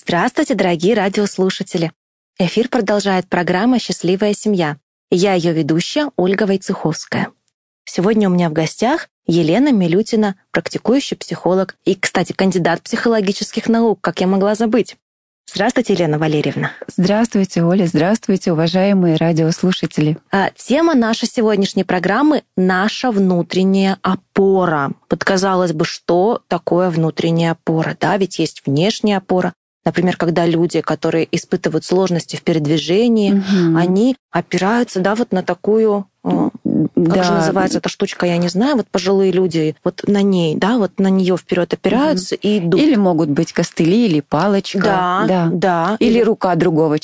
Здравствуйте, дорогие радиослушатели! Эфир продолжает программа «Счастливая семья». Я ее ведущая Ольга Войцеховская. Сегодня у меня в гостях Елена Милютина, практикующий психолог и, кстати, кандидат психологических наук, как я могла забыть. Здравствуйте, Елена Валерьевна. Здравствуйте, Оля. Здравствуйте, уважаемые радиослушатели. Тема нашей сегодняшней программы — наша внутренняя опора. Вот казалось бы, что такое внутренняя опора? Да, ведь есть внешняя опора. Например, когда люди, которые испытывают сложности в передвижении, они опираются, да, вот на такую... Как же называется эта штучка, я не знаю. Вот пожилые люди вот на ней, да, вот на нее вперед опираются и идут. Или могут быть костыли, или палочка. Да. Или рука другого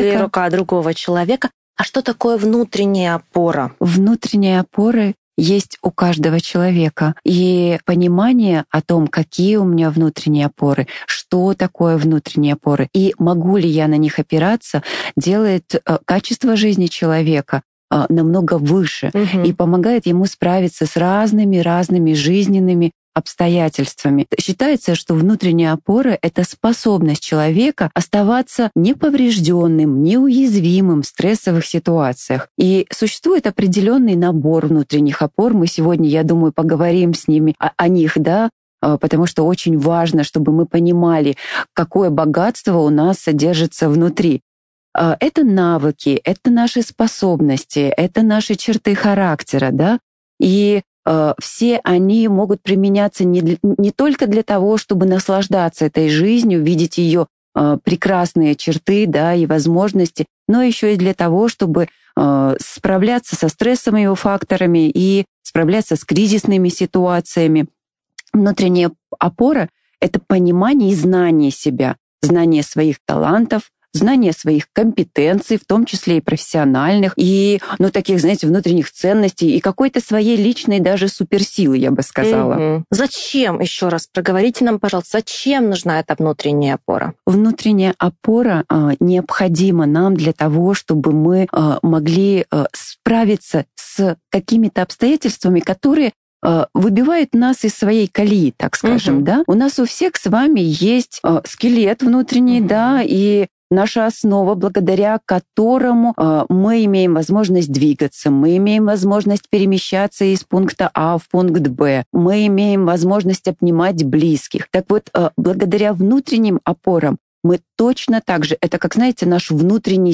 человека. А что такое внутренняя опора? Внутренняя опора есть у каждого человека. И понимание о том, какие у меня внутренние опоры, что такое внутренние опоры, и могу ли я на них опираться, делает качество жизни человека намного выше и помогает ему справиться с разными жизненными обстоятельствами. Считается, что внутренняя опора — это способность человека оставаться неповрежденным, неуязвимым в стрессовых ситуациях. И существует определенный набор внутренних опор. Мы сегодня, я думаю, поговорим с ними о них, да, потому что очень важно, чтобы мы понимали, какое богатство у нас содержится внутри. Это навыки, это наши способности, это наши черты характера, да, и все они могут применяться не только для того, чтобы наслаждаться этой жизнью, видеть ее прекрасные черты, да, и возможности, но еще и для того, чтобы справляться со стрессовыми факторами и справляться с кризисными ситуациями. Внутренняя опора — это понимание и знание себя, знание своих талантов, знание своих компетенций, в том числе и профессиональных, и, таких, знаете, внутренних ценностей, и какой-то своей личной даже суперсилы, я бы сказала. Зачем, еще раз проговорите нам, пожалуйста, зачем нужна эта внутренняя опора? Внутренняя опора необходима нам для того, чтобы мы могли справиться с какими-то обстоятельствами, которые выбивают нас из своей колеи, так скажем, да? У нас у всех с вами есть скелет внутренний, да, и наша основа, благодаря которому мы имеем возможность двигаться, мы имеем возможность перемещаться из пункта А в пункт Б, мы имеем возможность обнимать близких. Так вот, благодаря внутренним опорам мы точно так же, это, как знаете, наш внутренний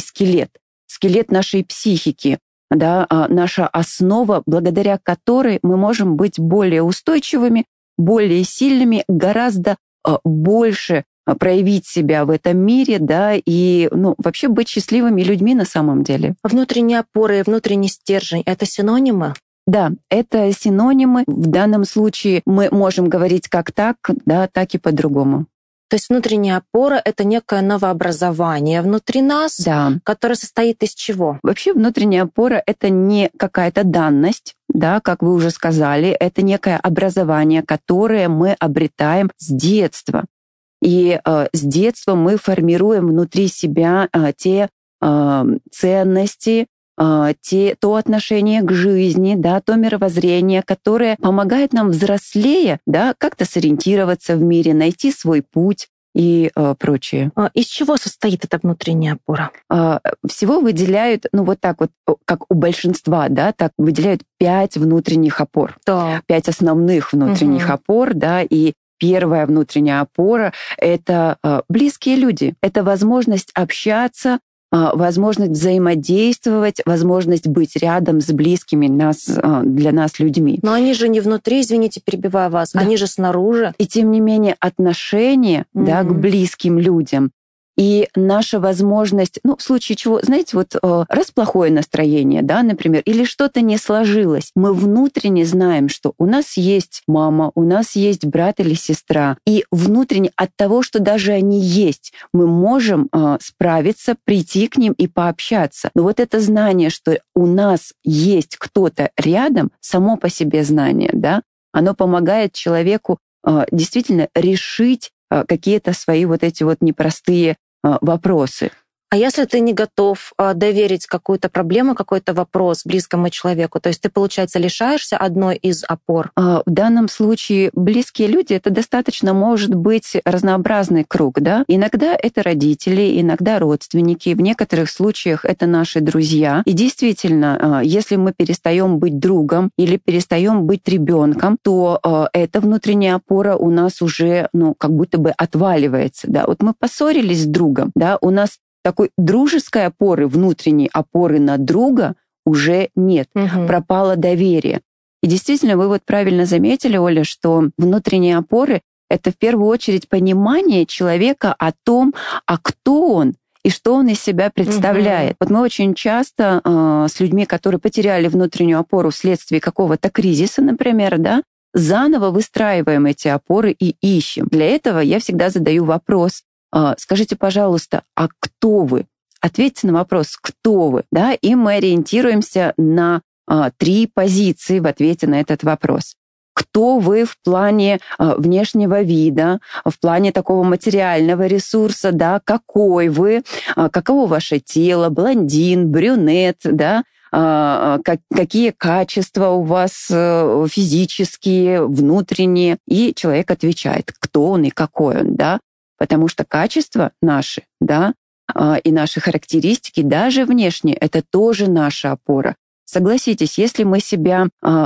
скелет нашей психики, да, наша основа, благодаря которой мы можем быть более устойчивыми, более сильными, гораздо больше проявить себя в этом мире, да, и вообще быть счастливыми людьми на самом деле. Внутренняя опора и внутренний стержень — это синонимы? Да, это синонимы. В данном случае мы можем говорить как так, да, так и по-другому. То есть внутренняя опора — это некое новообразование внутри нас, да, которое состоит из чего? Вообще внутренняя опора — это не какая-то данность, да, как вы уже сказали, это некое образование, которое мы обретаем с детства. И с детства мы формируем внутри себя те ценности, то отношение к жизни, да, то мировоззрение, которое помогает нам, взрослея, да, как-то сориентироваться в мире, найти свой путь и прочее. Из чего состоит эта внутренняя опора? Всего выделяют, вот так вот, как у большинства, да, так выделяют 5 внутренних опор. Да. 5 основных внутренних опор, да, и первая внутренняя опора — это близкие люди. Это возможность общаться, возможность взаимодействовать, возможность быть рядом с близкими для нас людьми. Но они же не внутри, извините, перебиваю вас, да. Они же снаружи. И тем не менее отношение да, к близким людям и наша возможность, в случае чего, знаете, вот раз плохое настроение, да, например, или что-то не сложилось, мы внутренне знаем, что у нас есть мама, у нас есть брат или сестра, и внутренне от того, что даже они есть, мы можем справиться, прийти к ним и пообщаться. Но вот это знание, что у нас есть кто-то рядом, само по себе знание, да, оно помогает человеку действительно решить какие-то свои вот эти вот непростые вопросы. А если ты не готов доверить какую-то проблему, какой-то вопрос близкому человеку, то есть ты, получается, лишаешься одной из опор? В данном случае близкие люди — это достаточно может быть разнообразный круг, да. Иногда это родители, иногда родственники, в некоторых случаях это наши друзья. И действительно, если мы перестаем быть другом или перестаем быть ребенком, то эта внутренняя опора у нас уже, как будто бы отваливается, да. Вот мы поссорились с другом, да, у нас такой дружеской опоры, внутренней опоры на друга уже нет. Пропало доверие. И действительно, вы вот правильно заметили, Оля, что внутренние опоры — это в первую очередь понимание человека о том, а кто он и что он из себя представляет. Вот мы очень часто с людьми, которые потеряли внутреннюю опору вследствие какого-то кризиса, например, да, заново выстраиваем эти опоры и ищем. Для этого я всегда задаю вопрос: скажите, пожалуйста, а кто вы? Ответьте на вопрос, кто вы, да, и мы ориентируемся на 3 позиции в ответе на этот вопрос. Кто вы в плане внешнего вида, в плане такого материального ресурса, да, какой вы, каково ваше тело, блондин, брюнет, да, какие качества у вас физические, внутренние. И человек отвечает, кто он и какой он, да. Потому что качества наши, да, и наши характеристики, даже внешние, это тоже наша опора. Согласитесь, если мы себя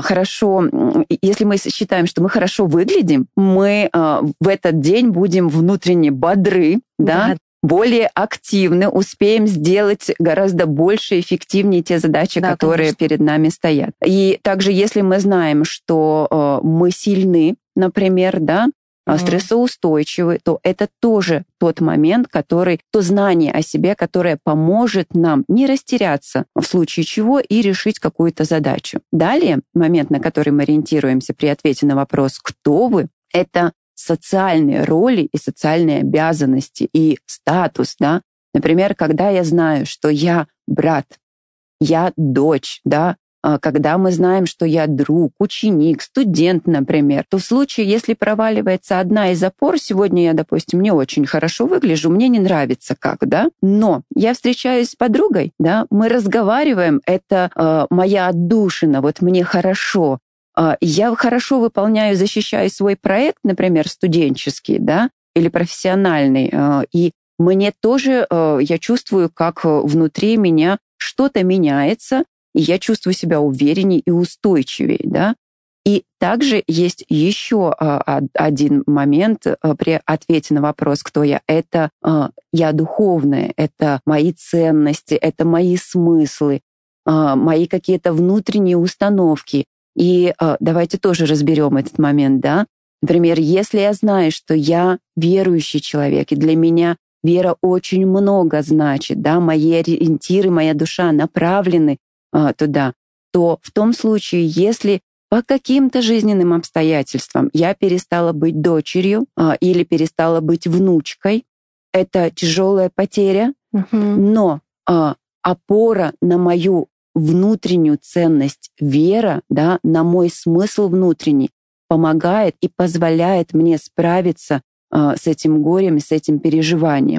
если мы считаем, что мы хорошо выглядим, мы в этот день будем внутренне бодры, да, более активны, успеем сделать гораздо больше, эффективнее те задачи, которые перед нами стоят. И также, если мы знаем, что мы сильны, например, да, стрессоустойчивы, то это тоже тот момент, то знание о себе, которое поможет нам не растеряться, в случае чего и решить какую-то задачу. Далее, момент, на который мы ориентируемся при ответе на вопрос «кто вы?», это социальные роли и социальные обязанности и статус, да. Например, когда я знаю, что я брат, я дочь, да, когда мы знаем, что я друг, ученик, студент, например, то в случае, если проваливается одна из опор, сегодня я, допустим, не очень хорошо выгляжу, мне не нравится как, да, но я встречаюсь с подругой, да, мы разговариваем, это моя отдушина, вот мне хорошо, я хорошо выполняю, защищаю свой проект, например, студенческий, да, или профессиональный, и мне тоже, я чувствую, как внутри меня что-то меняется, и я чувствую себя увереннее и устойчивее, да. И также есть еще один момент при ответе на вопрос, кто я. Это я духовная, это мои ценности, это мои смыслы, мои какие-то внутренние установки. И давайте тоже разберем этот момент, да. Например, если я знаю, что я верующий человек, и для меня вера очень много значит, да, мои ориентиры, моя душа направлены туда, то в том случае, если по каким-то жизненным обстоятельствам я перестала быть дочерью или перестала быть внучкой, это тяжелая потеря, но опора на мою внутреннюю ценность, вера, да, на мой смысл внутренний помогает и позволяет мне справиться с этим горем, с этим переживанием.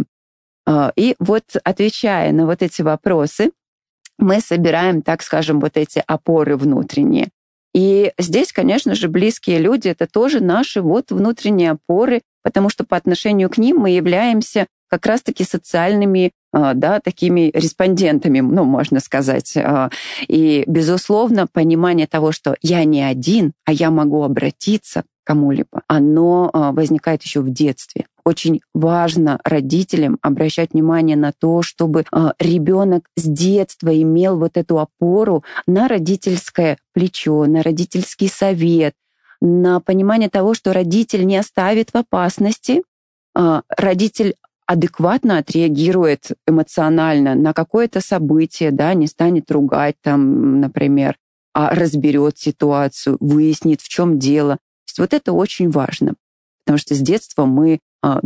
И вот, отвечая на вот эти вопросы, мы собираем, так скажем, вот эти опоры внутренние. И здесь, конечно же, близкие люди — это тоже наши вот внутренние опоры, потому что по отношению к ним мы являемся как раз-таки социальными, да, такими респондентами, можно сказать. И, безусловно, понимание того, что я не один, а я могу обратиться к кому-либо, оно возникает еще в детстве. Очень важно родителям обращать внимание на то, чтобы ребенок с детства имел вот эту опору на родительское плечо, на родительский совет, на понимание того, что родитель не оставит в опасности, родитель адекватно отреагирует эмоционально на какое-то событие, да, не станет ругать там, например, а разберет ситуацию, выяснит, в чем дело. То есть вот это очень важно, потому что с детства мы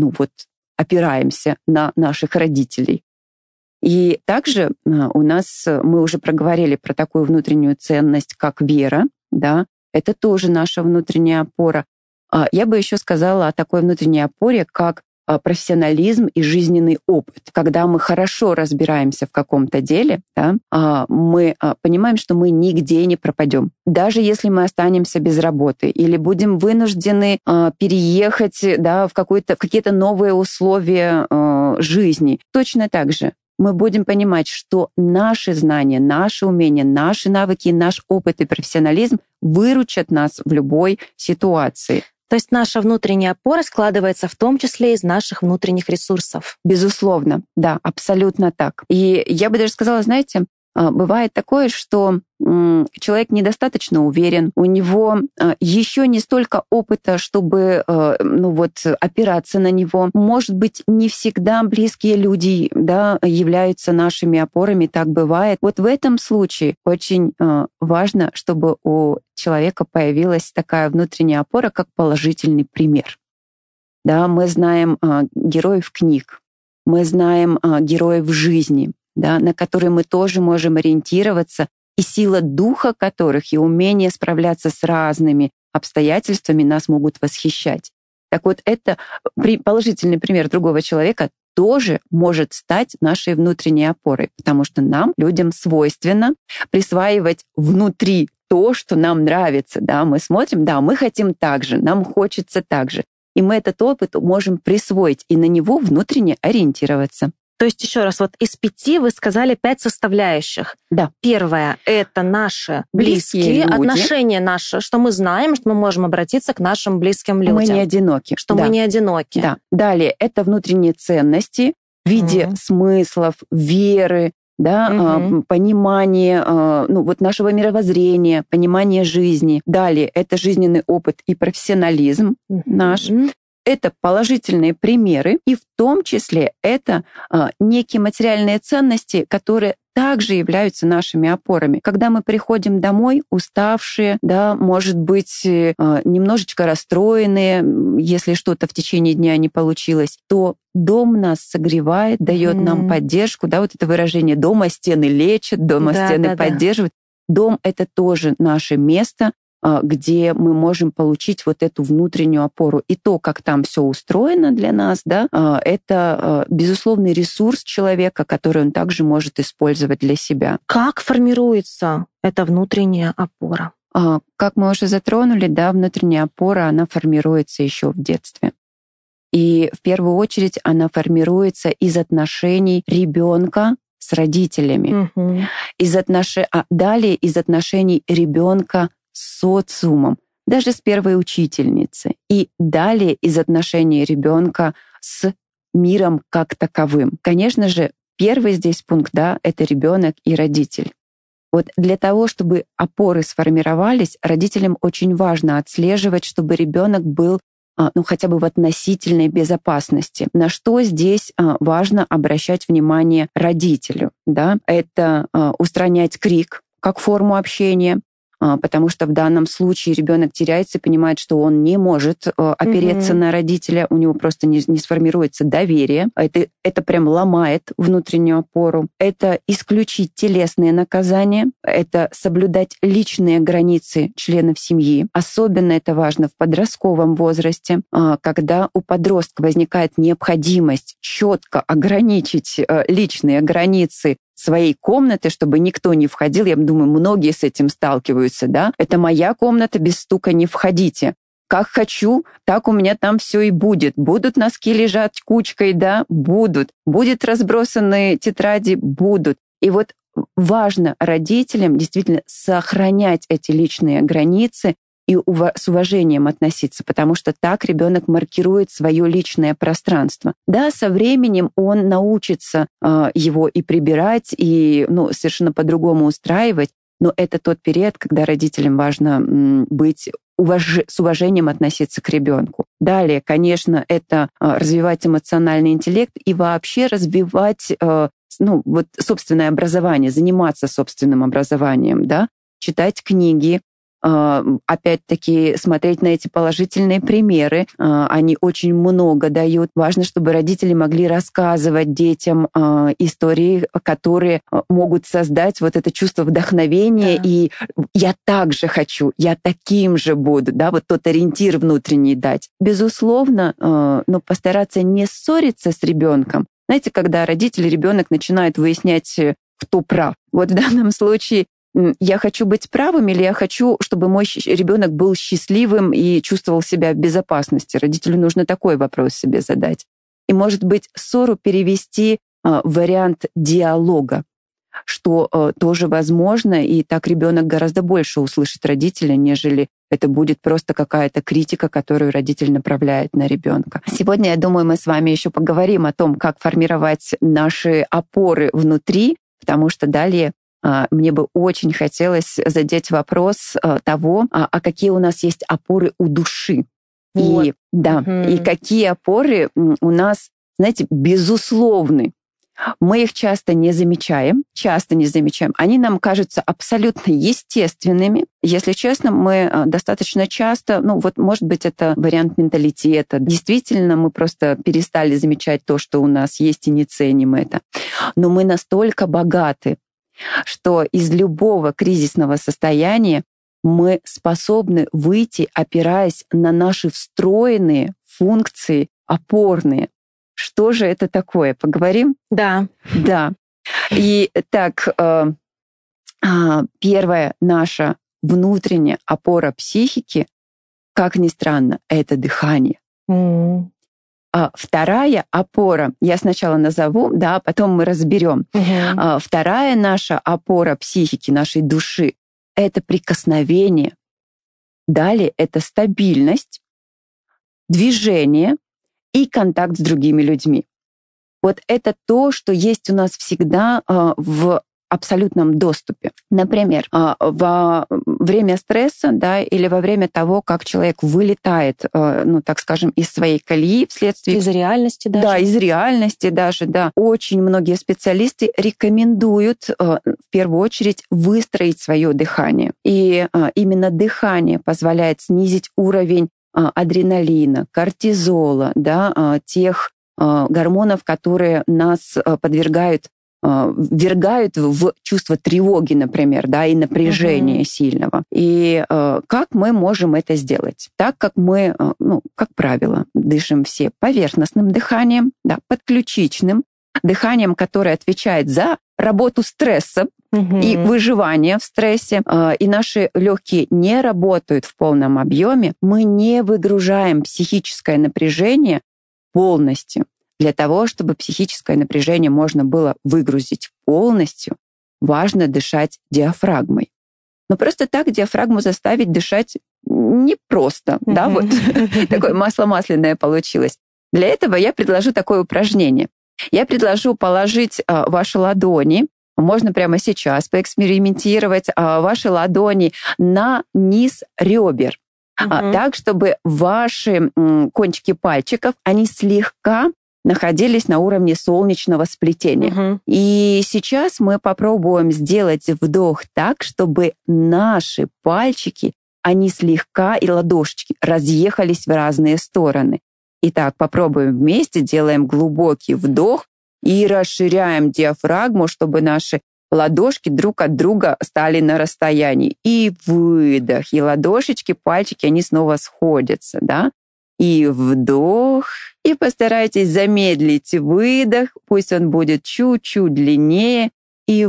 опираемся на наших родителей. И также у нас, мы уже проговорили про такую внутреннюю ценность, как вера, да, это тоже наша внутренняя опора. Я бы еще сказала о такой внутренней опоре, как профессионализм и жизненный опыт. Когда мы хорошо разбираемся в каком-то деле, да, мы понимаем, что мы нигде не пропадем. Даже если мы останемся без работы или будем вынуждены переехать, да, в какие-то новые условия жизни, точно так же мы будем понимать, что наши знания, наши умения, наши навыки, наш опыт и профессионализм выручат нас в любой ситуации. То есть наша внутренняя опора складывается в том числе из наших внутренних ресурсов. Безусловно, да, абсолютно так. И я бы даже сказала, знаете, бывает такое, что человек недостаточно уверен, у него еще не столько опыта, чтобы опираться на него. Может быть, не всегда близкие люди, да, являются нашими опорами, так бывает. Вот в этом случае очень важно, чтобы у человека появилась такая внутренняя опора, как положительный пример. Да, мы знаем героев книг, мы знаем героев жизни, да, на которые мы тоже можем ориентироваться, и сила духа которых и умение справляться с разными обстоятельствами нас могут восхищать. Так вот, это положительный пример другого человека тоже может стать нашей внутренней опорой, потому что нам, людям, свойственно присваивать внутри то, что нам нравится. Да? Мы смотрим, да, мы хотим так же, нам хочется так же. И мы этот опыт можем присвоить и на него внутренне ориентироваться. То есть, еще раз, вот из 5 вы сказали 5 составляющих. Да. Первое — это наши близкие отношения наши, что мы знаем, что мы можем обратиться к нашим близким людям. Мы не одиноки. Что мы не одиноки. Да. Далее, это внутренние ценности в виде смыслов, веры, да, понимание нашего мировоззрения, понимание жизни. Далее, это жизненный опыт и профессионализм наш. Это положительные примеры, и в том числе это некие материальные ценности, которые также являются нашими опорами. Когда мы приходим домой, уставшие, да, может быть, немножечко расстроенные, если что-то в течение дня не получилось, то дом нас согревает, дает нам поддержку. Да, вот это выражение «дома стены лечат», «дома стены поддерживают». Дом — это тоже наше место, где мы можем получить вот эту внутреннюю опору. И то, как там все устроено для нас, да, это безусловный ресурс человека, который он также может использовать для себя. Как формируется эта внутренняя опора? Как мы уже затронули, да, внутренняя опора, она формируется еще в детстве. И в первую очередь она формируется из отношений ребенка с родителями. Далее из отношений ребенка с социумом, даже с первой учительницей. И далее из отношений ребенка с миром как таковым. Конечно же, первый здесь пункт, да, это ребенок и родитель. Вот для того, чтобы опоры сформировались, родителям очень важно отслеживать, чтобы ребенок был хотя бы в относительной безопасности. На что здесь важно обращать внимание родителю? Да? Это устранять крик как форму общения, потому что в данном случае ребенок теряется и понимает, что он не может опереться на родителя, у него просто не сформируется доверие. Это прям ломает внутреннюю опору. Это исключить телесные наказания, это соблюдать личные границы членов семьи. Особенно это важно в подростковом возрасте, когда у подростка возникает необходимость четко ограничить личные границы своей комнаты, чтобы никто не входил. Я думаю, многие с этим сталкиваются, да? Это моя комната, без стука не входите. Как хочу, так у меня там все и будет. Будут носки лежать кучкой, да? Будут. Будет разбросаны тетради? Будут. И вот важно родителям действительно сохранять эти личные границы и с уважением относиться, потому что так ребенок маркирует свое личное пространство. Да, со временем он научится его и прибирать, и совершенно по-другому устраивать, но это тот период, когда родителям важно быть с уважением относиться к ребенку. Далее, конечно, это развивать эмоциональный интеллект и вообще развивать собственное образование, заниматься собственным образованием, да, читать книги, опять-таки смотреть на эти положительные примеры. Они очень много дают. Важно, чтобы родители могли рассказывать детям истории, которые могут создать вот это чувство вдохновения. Да. И я так же хочу, я таким же буду. Да, вот тот ориентир внутренний дать. Безусловно, но постараться не ссориться с ребенком. Знаете, когда родители, ребенок начинает выяснять, кто прав. Вот в данном случае я хочу быть правым или я хочу, чтобы мой ребенок был счастливым и чувствовал себя в безопасности? Родителю нужно такой вопрос себе задать. И, может быть, ссору перевести в вариант диалога, что тоже возможно, и так ребенок гораздо больше услышит родителя, нежели это будет просто какая-то критика, которую родитель направляет на ребенка. Сегодня, я думаю, мы с вами еще поговорим о том, как формировать наши опоры внутри, потому что далее мне бы очень хотелось задеть вопрос того, а какие у нас есть опоры у души. Вот. И, да, и какие опоры у нас, знаете, безусловны. Мы их часто не замечаем. Они нам кажутся абсолютно естественными. Если честно, мы достаточно часто, может быть, это вариант менталитета. Действительно, мы просто перестали замечать то, что у нас есть, и не ценим это. Но мы настолько богаты, что из любого кризисного состояния мы способны выйти, опираясь на наши встроенные функции опорные. Что же это такое? Поговорим? Да. Да. И так, первая наша внутренняя опора психики, как ни странно, это дыхание. А вторая опора, я сначала назову, да, а потом мы разберем. Вторая наша опора психики, нашей души, это прикосновение. Далее это стабильность, движение и контакт с другими людьми. Вот это то, что есть у нас всегда в абсолютном доступе. Например, во время стресса, да, или во время того, как человек вылетает, так скажем, из своей колеи вследствие... Из реальности даже. Да, из реальности даже, да. Очень многие специалисты рекомендуют в первую очередь выстроить свое дыхание. И именно дыхание позволяет снизить уровень адреналина, кортизола, да, тех гормонов, которые нас ввергают в чувство тревоги, например, да, и напряжения сильного. И как мы можем это сделать? Так как мы, как правило, дышим все поверхностным дыханием, да, подключичным дыханием, которое отвечает за работу стресса и выживание в стрессе, и наши легкие не работают в полном объеме, мы не выгружаем психическое напряжение полностью. Для того, чтобы психическое напряжение можно было выгрузить полностью, важно дышать диафрагмой. Но просто так диафрагму заставить дышать непросто, да, вот такое масло масляное получилось. Для этого я предложу такое упражнение. Я предложу положить ваши ладони, можно прямо сейчас поэкспериментировать, ваши ладони на низ ребер, так, чтобы ваши кончики пальчиков, они слегка находились на уровне солнечного сплетения. И сейчас мы попробуем сделать вдох так, чтобы наши пальчики, они слегка, и ладошечки разъехались в разные стороны. Итак, попробуем вместе, делаем глубокий вдох и расширяем диафрагму, чтобы наши ладошки друг от друга стали на расстоянии. И выдох, и ладошечки, пальчики, они снова сходятся, да? И вдох, и постарайтесь замедлить выдох, пусть он будет чуть-чуть длиннее, и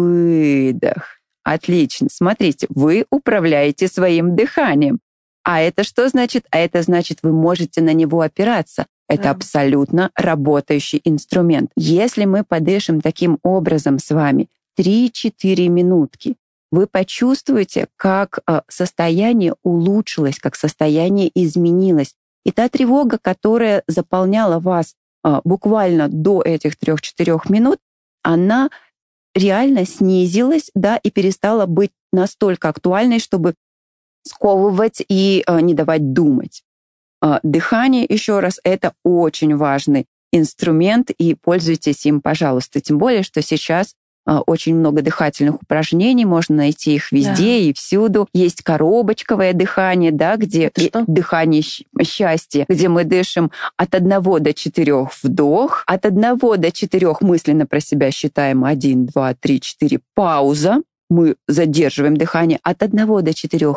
выдох. Отлично. Смотрите, вы управляете своим дыханием. А это что значит? А это значит, вы можете на него опираться. Это абсолютно работающий инструмент. Если мы подышим таким образом с вами 3-4 минутки, вы почувствуете, как состояние улучшилось, как состояние изменилось. И та тревога, которая заполняла вас буквально до этих 3-4 минут, она реально снизилась, да, и перестала быть настолько актуальной, чтобы сковывать и не давать думать. Дыхание, еще раз, это очень важный инструмент, и пользуйтесь им, пожалуйста. Тем более, что сейчас очень много дыхательных упражнений, можно найти их везде и всюду. Есть коробочковое дыхание, да, где дыхание счастья, где мы дышим от 1 до 4 вдох, от 1 до 4 мысленно про себя считаем 1, 2, 3, 4, пауза. Мы задерживаем дыхание от 1 до 4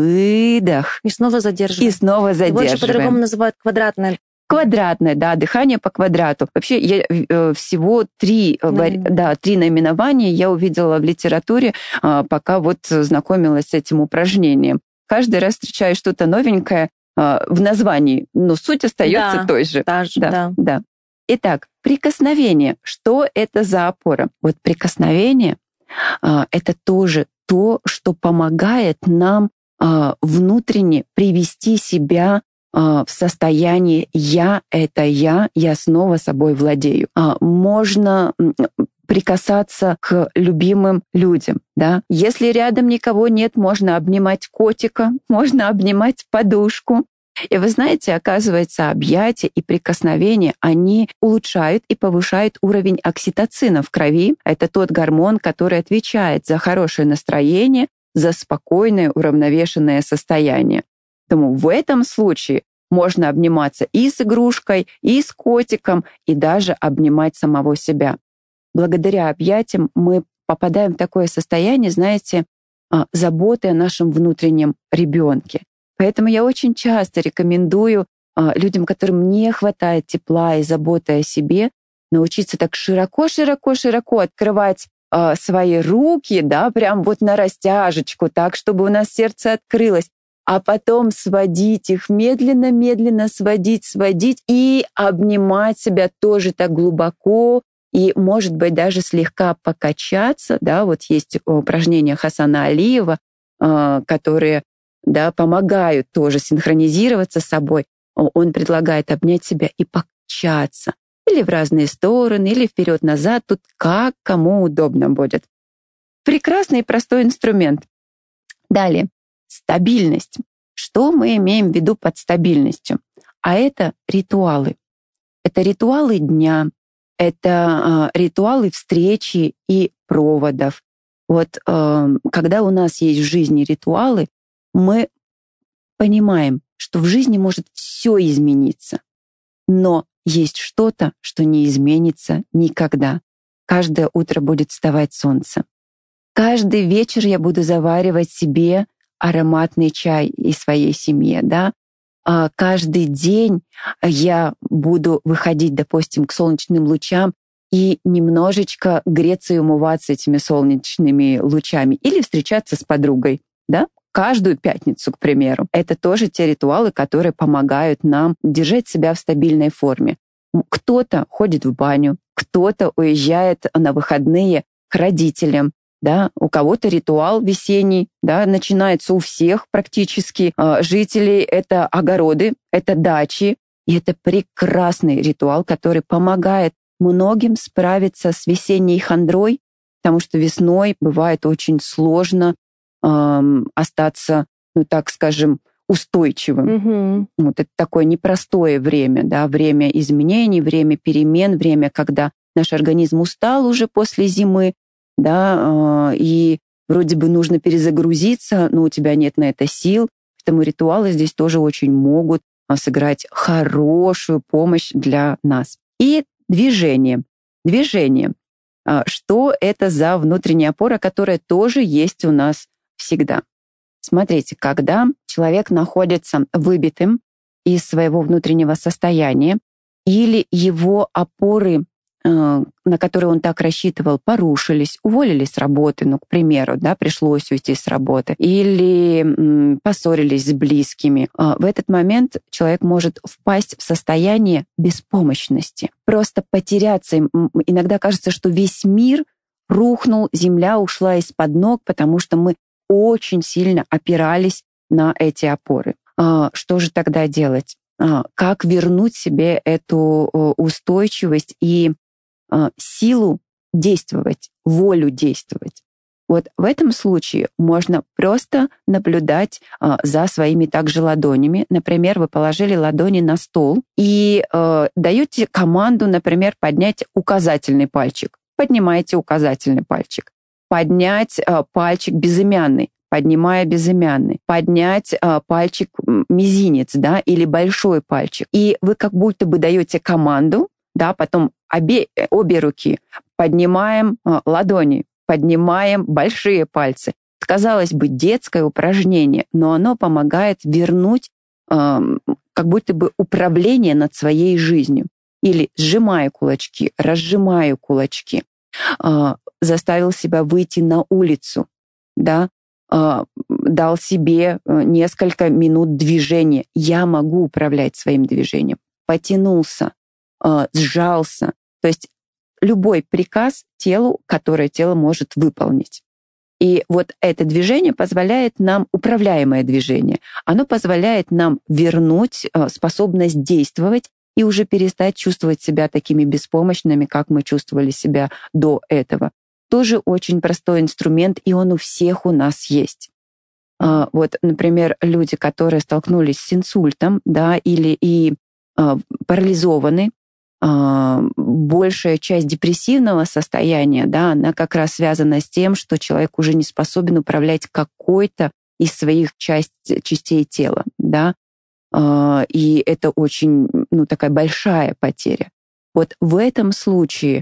выдох. И снова задерживаем. И снова задерживаем. Больше по-другому называют квадратное. Квадратное, да, дыхание по квадрату. Вообще, я всего 3 наименования я увидела в литературе, пока вот знакомилась с этим упражнением. Каждый раз встречаю что-то новенькое в названии, но суть остается той же. Да. Итак, прикосновение. Что это за опора? Вот прикосновение — это тоже то, что помогает нам внутренне привести себя в состояние «я — это я снова собой владею». Можно прикасаться к любимым людям, да. Если рядом никого нет, можно обнимать котика, можно обнимать подушку. И вы знаете, оказывается, объятия и прикосновения, они улучшают и повышают уровень окситоцина в крови. Это тот гормон, который отвечает за хорошее настроение, за спокойное, уравновешенное состояние. Поэтому в этом случае можно обниматься и с игрушкой, и с котиком, и даже обнимать самого себя. Благодаря объятиям мы попадаем в такое состояние, знаете, заботы о нашем внутреннем ребенке. Поэтому я очень часто рекомендую людям, которым не хватает тепла и заботы о себе, научиться так широко открывать свои руки, да, прям вот на растяжечку, так, чтобы у нас сердце открылось, а потом сводить их медленно сводить и обнимать себя тоже так глубоко, и, может быть, даже слегка покачаться, да, вот есть упражнения Хасана Алиева, которые, да, помогают тоже синхронизироваться с собой. Он предлагает обнять себя и покачаться. Или в разные стороны, или вперед-назад, тут как кому удобно будет. Прекрасный и простой инструмент. Далее. Стабильность. Что мы имеем в виду под стабильностью? А это ритуалы. Это ритуалы дня, это ритуалы встречи и проводов. Вот когда у нас есть в жизни ритуалы, мы понимаем, что в жизни может все измениться, но есть что-то, что не изменится никогда. Каждое утро будет вставать солнце. Каждый вечер я буду заваривать себе ароматный чай и своей семье, да. Каждый день я буду выходить, допустим, к солнечным лучам и немножечко греться и умываться этими солнечными лучами или встречаться с подругой, да. Каждую пятницу, к примеру. Это тоже те ритуалы, которые помогают нам держать себя в стабильной форме. Кто-то ходит в баню, кто-то уезжает на выходные к родителям, да, у кого-то ритуал весенний, да, начинается у всех практически жителей. Это огороды, это дачи, и это прекрасный ритуал, который помогает многим справиться с весенней хандрой, потому что весной бывает очень сложно остаться, ну так скажем, устойчивым. Вот это такое непростое время, да, время изменений, время перемен, время, когда наш организм устал уже после зимы, да, и вроде бы нужно перезагрузиться, но у тебя нет на это сил. Поэтому ритуалы здесь тоже очень могут сыграть хорошую помощь для нас. И движение. Движение. Что это за внутренняя опора, которая тоже есть у нас всегда? Смотрите, когда человек находится выбитым из своего внутреннего состояния, или его опоры, на которые он так рассчитывал, порушились, уволили с работы, ну, к примеру, да, пришлось уйти с работы, или поссорились с близкими, в этот момент человек может впасть в состояние беспомощности, просто потеряться. Иногда кажется, что весь мир рухнул, земля ушла из-под ног, потому что мы очень сильно опирались на эти опоры. Что же тогда делать? Как вернуть себе эту устойчивость и силу действовать, волю действовать? Вот в этом случае можно просто наблюдать за своими также ладонями. Например, вы положили ладони на стол и даете команду, например, поднять указательный пальчик. поднимаете указательный пальчик. Поднять пальчик безымянный, поднимая безымянный. Поднять пальчик мизинец, да, или большой пальчик. И вы как будто бы даете команду, да, потом обе руки поднимаем ладони, поднимаем большие пальцы. Казалось бы, детское упражнение, но оно помогает вернуть как будто бы управление над своей жизнью. Или сжимаю кулачки, разжимаю кулачки. Заставил себя выйти на улицу, да, дал себе несколько минут движения. Я могу управлять своим движением. Потянулся, сжался. То есть любой приказ телу, которое тело может выполнить. И вот это движение позволяет нам, управляемое движение, оно позволяет нам вернуть способность действовать и уже перестать чувствовать себя такими беспомощными, как мы чувствовали себя до этого. Тоже очень простой инструмент, и он у всех у нас есть. Вот, например, люди, которые столкнулись с инсультом, да, или парализованы, большая часть депрессивного состояния, да, она как раз связана с тем, что человек уже не способен управлять какой-то из своих частей тела, да, и это очень, такая большая потеря. Вот в этом случае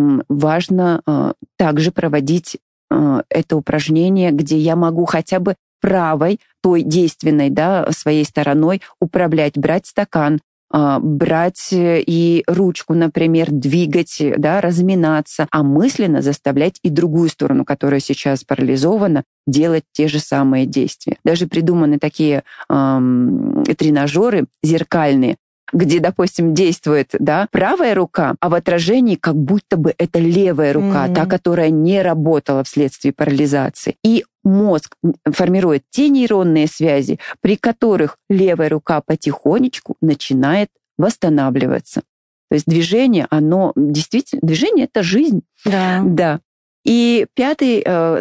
важно также проводить это упражнение, где я могу хотя бы правой, той действенной, да, своей стороной управлять, брать стакан, брать и ручку, например, двигать, да, разминаться, а мысленно заставлять и другую сторону, которая сейчас парализована, делать те же самые действия. Даже придуманы такие тренажеры зеркальные, где, допустим, действует, да, правая рука, а в отражении как будто бы это левая рука, та, которая не работала вследствие парализации. И мозг формирует те нейронные связи, при которых левая рука потихонечку начинает восстанавливаться. То есть движение, оно действительно... Движение — это жизнь. Да. И пятая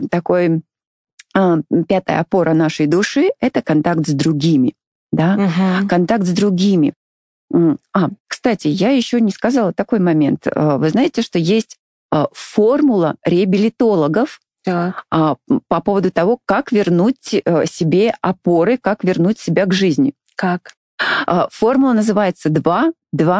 опора нашей души — это контакт с другими. Да? Контакт с другими. Кстати, я еще не сказала такой момент. Вы знаете, что есть формула реабилитологов по поводу того, как вернуть себе опоры, как вернуть себя к жизни. Как? Формула называется 2-2-2.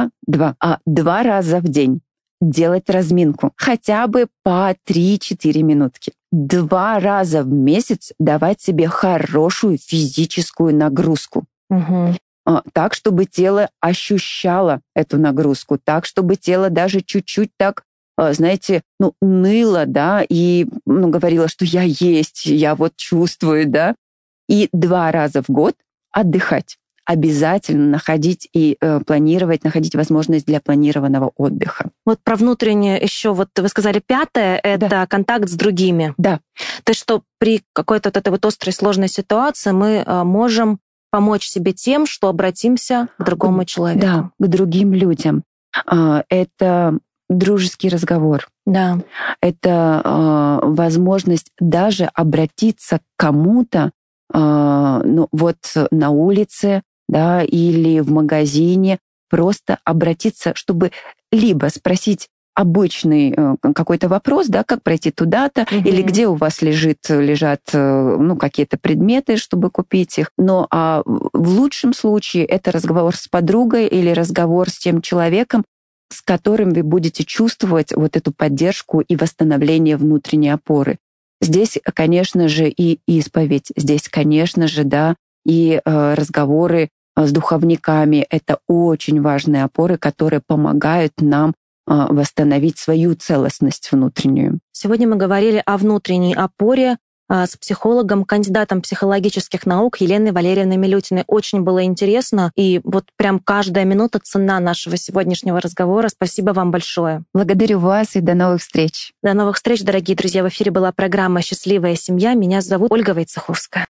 2 раза в день делать разминку. Хотя бы по 3-4 минутки. 2 раза в месяц давать себе хорошую физическую нагрузку. Так, чтобы тело ощущало эту нагрузку, так, чтобы тело даже чуть-чуть так, знаете, ныло, да, и говорило, что я есть, я вот чувствую, да. И 2 раза в год отдыхать. Обязательно находить находить возможность для планированного отдыха. Вот про внутреннее еще, вот вы сказали, 5-е — это контакт с другими. Да. То есть что при какой-то вот этой вот острой, сложной ситуации мы можем помочь себе тем, что обратимся к другому человеку. Да, к другим людям. Это дружеский разговор. Да. Это возможность даже обратиться к кому-то, вот на улице, да, или в магазине, просто обратиться, чтобы либо спросить обычный какой-то вопрос, да, как пройти туда-то, или где у вас лежат какие-то предметы, чтобы купить их. Но в лучшем случае это разговор с подругой или разговор с тем человеком, с которым вы будете чувствовать вот эту поддержку и восстановление внутренней опоры. Здесь, конечно же, и исповедь, здесь, конечно же, да, и разговоры с духовниками. Это очень важные опоры, которые помогают нам восстановить свою целостность внутреннюю. Сегодня мы говорили о внутренней опоре с психологом, кандидатом психологических наук Еленой Валерьевной Милютиной. Очень было интересно, и вот прям каждая минута ценна нашего сегодняшнего разговора. Спасибо вам большое. Благодарю вас и до новых встреч. До новых встреч, дорогие друзья. В эфире была программа «Счастливая семья». Меня зовут Ольга Войцеховская.